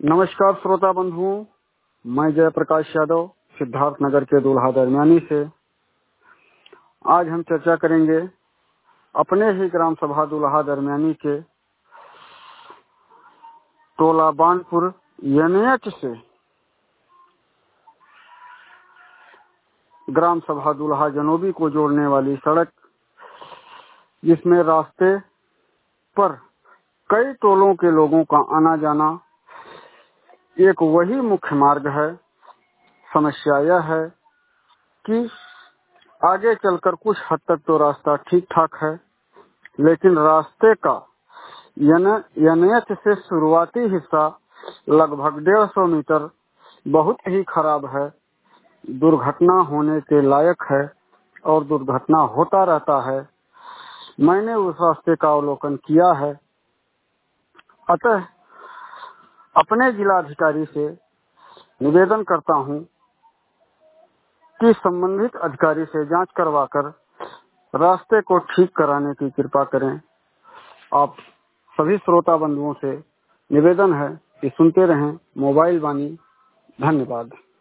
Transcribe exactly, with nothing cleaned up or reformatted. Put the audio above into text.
नमस्कार श्रोता बंधुओं, मैं जयप्रकाश यादव सिद्धार्थ नगर के दूल्हा दरमियानी से। आज हम चर्चा करेंगे अपने ही ग्राम सभा दूल्हा दरमियानी के टोला बानपुर एनएच से ग्राम सभा दूल्हा जनोबी को जोड़ने वाली सड़क, जिसमें रास्ते पर कई टोलों के लोगों का आना जाना एक वही मुख्य मार्ग है। समस्या यह है कि आगे चलकर कुछ हद तक तो रास्ता ठीक ठाक है, लेकिन रास्ते का एनएच से शुरुआती हिस्सा लगभग डेढ़ सौ मीटर बहुत ही खराब है, दुर्घटना होने के लायक है और दुर्घटना होता रहता है। मैंने उस रास्ते का अवलोकन किया है, अतः अपने जिलाधिकारी से निवेदन करता हूं कि संबंधित अधिकारी से जांच करवाकर रास्ते को ठीक कराने की कृपा करें। आप सभी श्रोता बंधुओं से निवेदन है कि सुनते रहें मोबाइल वाणी। धन्यवाद।